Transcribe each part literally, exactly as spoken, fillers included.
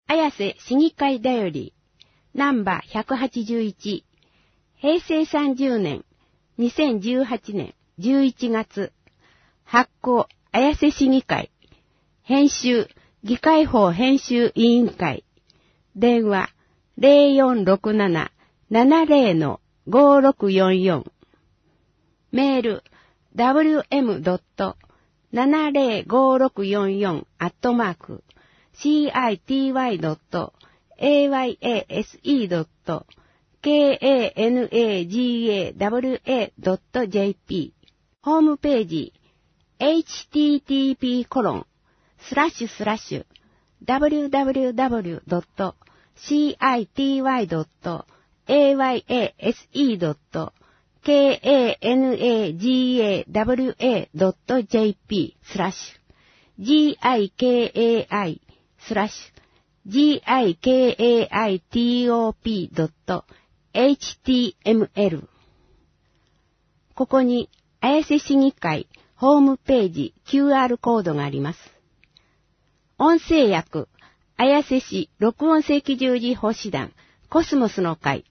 綾瀬市議会だより、ナンバーひゃくはちじゅういち、平成さんじゅうねん、にせんじゅうはちねんじゅういちがつ、発行綾瀬市議会、編集議会法編集委員会、電話 ゼロよんろくなな ななゼロ のごろくよんよん、メール ダブリューエムドットななゼロごろくよんよん アットマーク シーアイティーワイドットエーワイエーエスイードットケーエーエヌエージーエーダブリューエードットジェーピー ホームページ エイチティーティーピーコロンスラッシュスラッシュダブリューダブリューダブリュードットシーアイティーワイドットエーワイエーエスイードットケーエーエヌエージーエーダブリューエードットジェーピー スラッシュ ジーアイケーエーアイ スラッシュ ジーアイケーエーアイティーオーピー ドット エイチティーエムエル ここに綾瀬市議会ホームページ キューアール コードがあります。音声訳綾瀬市録音赤十字奉仕団コスモスの会。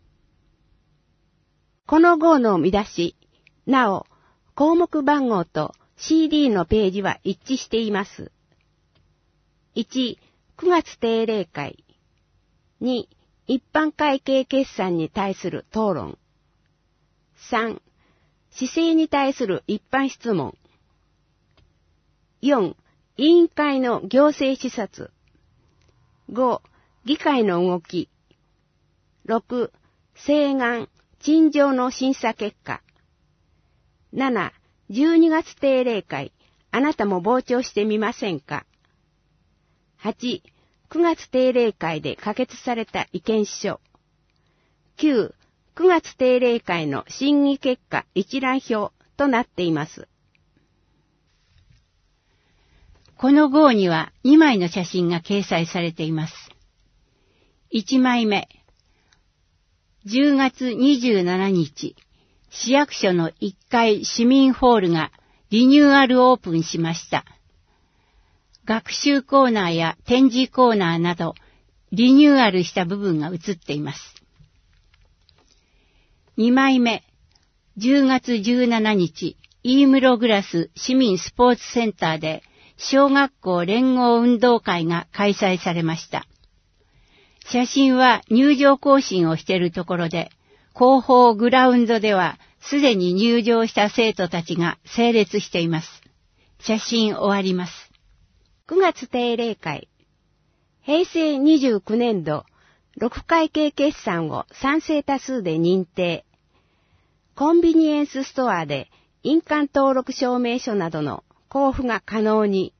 この号の見出し、なお、項目番号と シーディー のページは一致しています。いち、くがつ定例会。に、一般会計決算に対する討論。さん、市政に対する一般質問。よん、委員会の行政視察。ご、議会の動き。ろく、請願、陳情の審査結果。なな、じゅうにがつ定例会、あなたも傍聴してみませんか。はち、くがつ定例会で可決された意見書。きゅう、くがつ定例会の審議結果一覧表となっています。 この号にはにまいの写真が掲載されています。いちまいめ、じゅうがつにじゅうしちにち、市役所のいっかい市民ホールがリニューアルオープンしました。学習コーナーや展示コーナーなど、リニューアルした部分が映っています。にまいめ、じゅうがつじゅうしちにち、飯室グラス市民スポーツセンターで小学校連合運動会が開催されました。写真は入場行進をしているところで、後方グラウンドではすでに入場した生徒たちが整列しています。写真終わります。 くがつ定例会。平成にじゅうきゅうねんど、ろく会計決算を賛成多数で認定。コンビニエンスストアで印鑑登録証明書などの交付が可能に。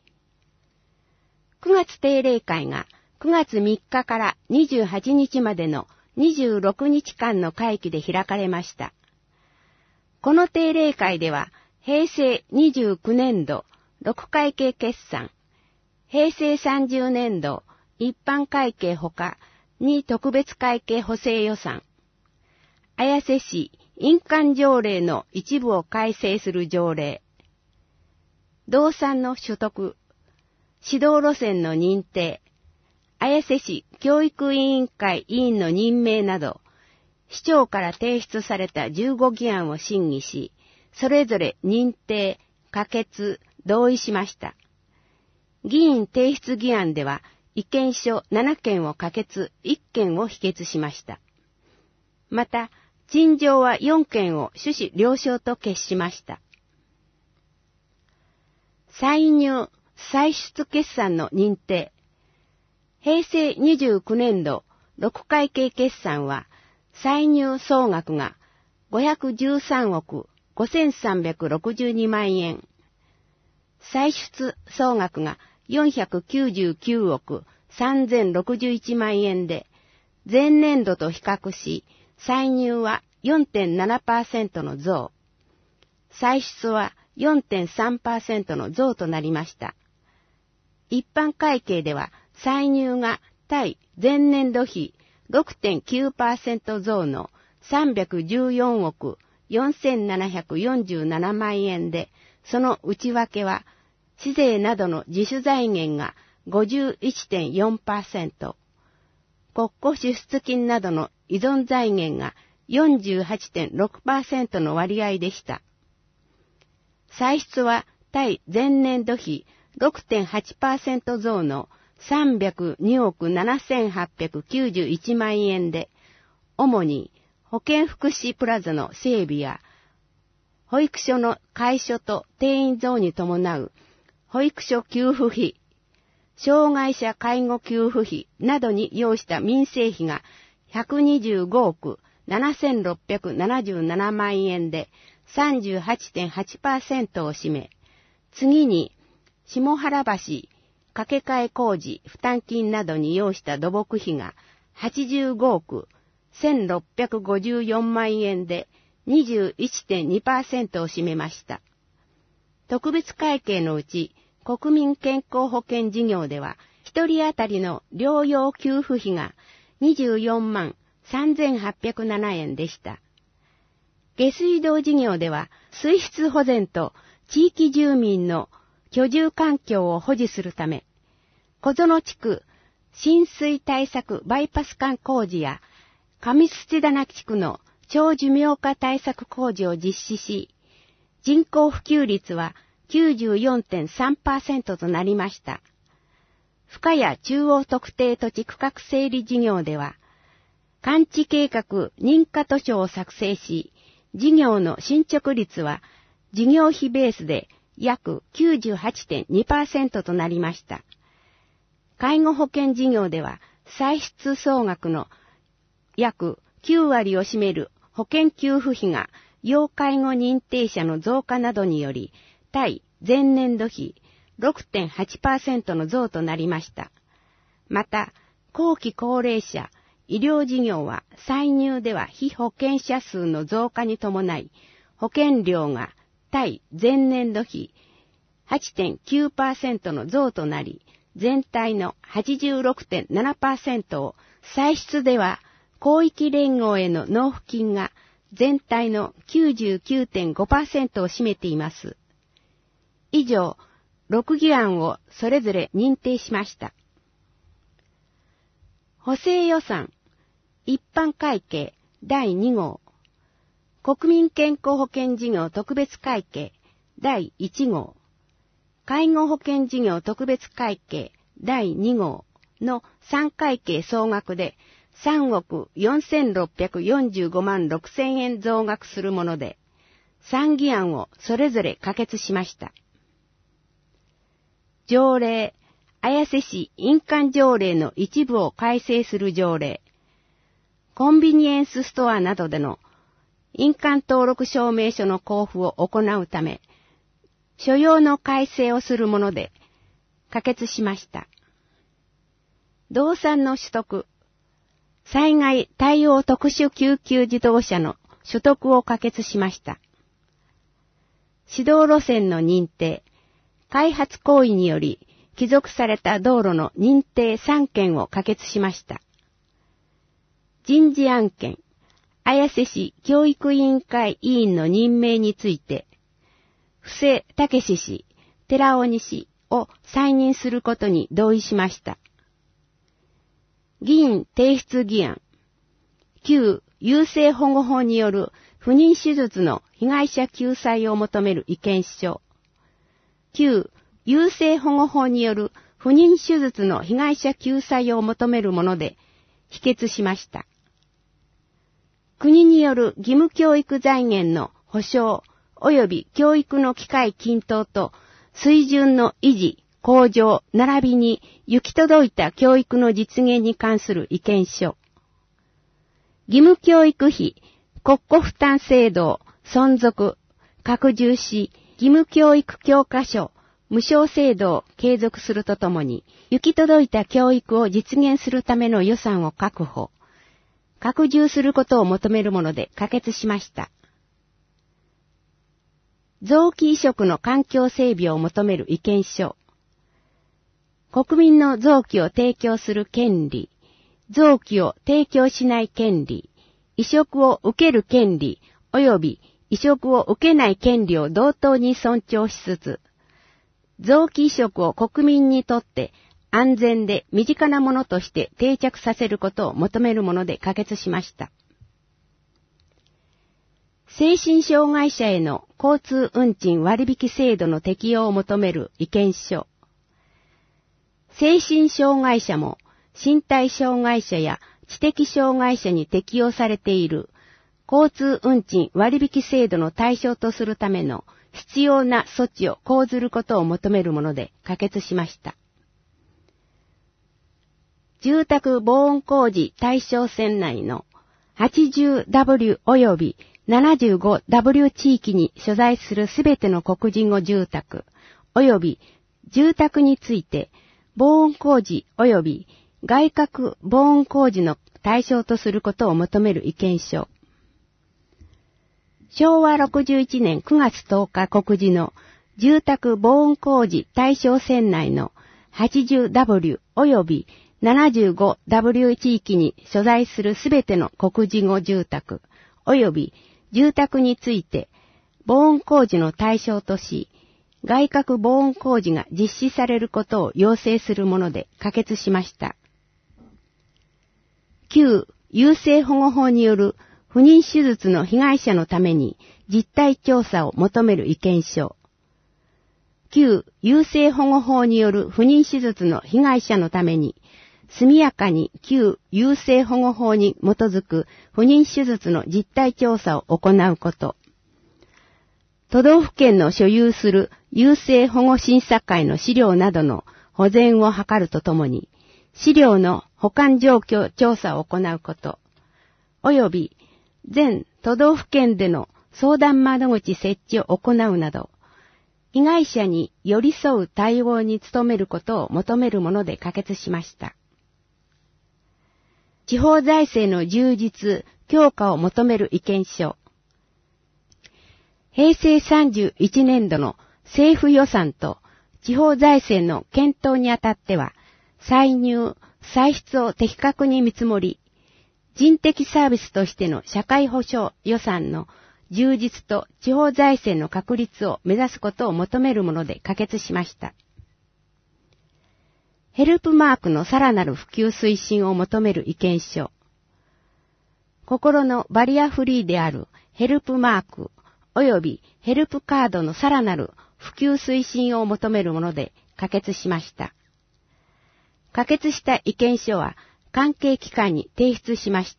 くがつ定例会がくがつみっかからにじゅうはちにちまでのにじゅうろくにちかんの会期で開かれました。この定例会では、平成にじゅうきゅうねんどろく会計決算、平成さんじゅうねんど一般会計ほかに特別会計補正予算、綾瀬市印鑑条例の一部を改正する条例、動産の取得、指導路線の認定、綾瀬市教育委員会委員の任命など、市長から提出されたじゅうごぎ案を審議し、それぞれ認定、可決、同意しました。議員提出議案では、意見書ななけんを可決、いっけんを否決しました。また、陳情はよんけんを趣旨了承と決しました。歳入、歳出決算の認定。平成にじゅうきゅうねんどろく会計決算は、歳入総額がごひゃくじゅうさんおくごせんさんびゃくろくじゅうにまんえん、歳出総額がよんひゃくきゅうじゅうきゅうおくさんぜんろくじゅういちまんえんで、前年度と比較し、歳入は よんてんななパーセント の増、歳出は よんてんさんパーセント の増となりました。一般会計では、歳入が対前年度比 ろくてんきゅうパーセント 増のさんびゃくじゅうよんおくよんせんななひゃくよんじゅうななまんえんで、その内訳は、市税などの自主財源がごじゅういってんよんパーセント、国庫支出金などの依存財源が よんじゅうはちてんろくパーセント の割合でした。歳出は対前年度比 ろくてんはちパーセント 増のさんびゃくにおくななせんはっぴゃくきゅうじゅういちまんえんで、主に保健福祉プラザの整備や、保育所の改所と定員増に伴う保育所給付費、障害者介護給付費などに要した民生費がひゃくにじゅうごおくななせんろっぴゃくななじゅうななまんえんで さんじゅうはちてんはちパーセント を占め、次に下原橋架け替え工事負担金などに要した土木費がはちじゅうごおくせんろっぴゃくごじゅうよんまんえんで にじゅういってんにパーセント を占めました。特別会計のうち国民健康保険事業では一人当たりの療養給付費がにじゅうよんまんさんぜんはっぴゃくななえんでした。下水道事業では水質保全と地域住民の居住環境を保持するため、小園地区浸水対策バイパス管工事や上土棚地区の長寿命化対策工事を実施し、人口普及率は きゅうじゅうよんてんさんパーセント となりました。深谷中央特定土地区画整理事業では、完治計画認可図書を作成し、事業の進捗率は事業費ベースで約 きゅうじゅうはちてんにパーセント となりました。介護保険事業では、歳出総額の約きゅうわりを占める保険給付費が要介護認定者の増加などにより、対前年度比 ろくてんはちパーセント の増となりました。また、後期高齢者、医療事業は歳入では被保険者数の増加に伴い、保険料が対前年度比 はちてんきゅうパーセント の増となり、全体の はちじゅうろくてんななパーセント を、歳出では広域連合への納付金が全体の きゅうじゅうきゅうてんごパーセント を占めています。以上、ろく議案をそれぞれ認定しました。補正予算、一般会計だいにごう、国民健康保険事業特別会計だいいちごう、介護保険事業特別会計だいにごうのさん会計総額でさんおくよんせんろっぴゃくよんじゅうごまんろくせんえん増額するもので、さん議案をそれぞれ可決しました。条例、綾瀬市印鑑条例の一部を改正する条例、コンビニエンスストアなどでの印鑑登録証明書の交付を行うため、所要の改正をするもので、可決しました。動産の取得、災害対応特殊救急自動車の取得を可決しました。指導路線の認定、開発行為により帰属された道路の認定さんけんを可決しました。人事案件、綾瀬市教育委員会委員の任命について、布施武氏、寺尾氏を再任することに同意しました。議員提出議案、旧優生保護法による不妊手術の被害者救済を求める意見書、旧優生保護法による不妊手術の被害者救済を求めるもので否決しました。国による義務教育財源の保障及び教育の機会均等と水準の維持、向上並びに行き届いた教育の実現に関する意見書。義務教育費、国庫負担制度を存続、拡充し、義務教育教科書、無償制度を継続するとともに、行き届いた教育を実現するための予算を確保、拡充することを求めるもので可決しました。臓器移植の環境整備を求める意見書。国民の臓器を提供する権利、臓器を提供しない権利、移植を受ける権利及び移植を受けない権利を同等に尊重しつつ、臓器移植を国民にとって安全で身近なものとして定着させることを求めるもので可決しました。精神障害者への交通運賃割引制度の適用を求める意見書。精神障害者も身体障害者や知的障害者に適用されている交通運賃割引制度の対象とするための必要な措置を講ずることを求めるもので可決しました。住宅防音工事対象線内の はちじゅうダブリュー 及び ななじゅうごダブリュー 地域に所在するすべての黒人語住宅及び住宅について防音工事及び外郭防音工事の対象とすることを求める意見書。しょうわろくじゅういちねんくがつとおか告示の住宅防音工事対象線内の はちじゅうダブリュー 及び ななじゅうごダブリュー 地域に所在するすべての黒人語住宅及び住宅について防音工事の対象とし、外郭防音工事が実施されることを要請するもので可決しました。旧優生保護法による不妊手術の被害者のために実態調査を求める意見書。旧優生保護法による不妊手術の被害者のために速やかに旧優生保護法に基づく不妊手術の実態調査を行うこと。都道府県の所有する優生保護審査会の資料などの保全を図るとともに、資料の保管状況調査を行うこと、及び全都道府県での相談窓口設置を行うなど、被害者に寄り添う対応に努めることを求めるもので可決しました。地方財政の充実、強化を求める意見書。へいせいさんじゅういちねんどの政府予算と地方財政の検討にあたっては、歳入、歳出を的確に見積もり、人的サービスとしての社会保障予算の充実と地方財政の確立を目指すことを求めるもので可決しました。ヘルプマークのさらなる普及推進を求める意見書。心のバリアフリーであるヘルプマーク及びヘルプカードのさらなる普及推進を求めるもので可決しました。可決した意見書は関係機関に提出しました。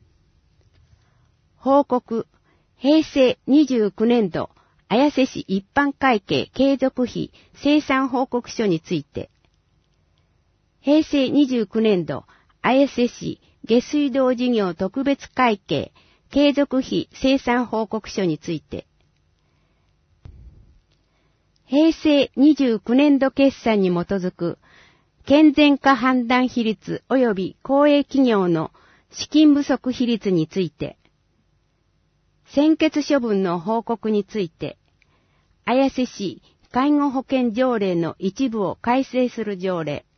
報告、へいせいにじゅうきゅうねんど綾瀬市一般会計継続費精算報告書について、へいせいにじゅうきゅうねんど綾瀬市下水道事業特別会計継続費精算報告書について、へいせいにじゅうきゅうねんど決算に基づく健全化判断比率及び公営企業の資金不足比率について、専決処分の報告について、綾瀬市介護保険条例の一部を改正する条例、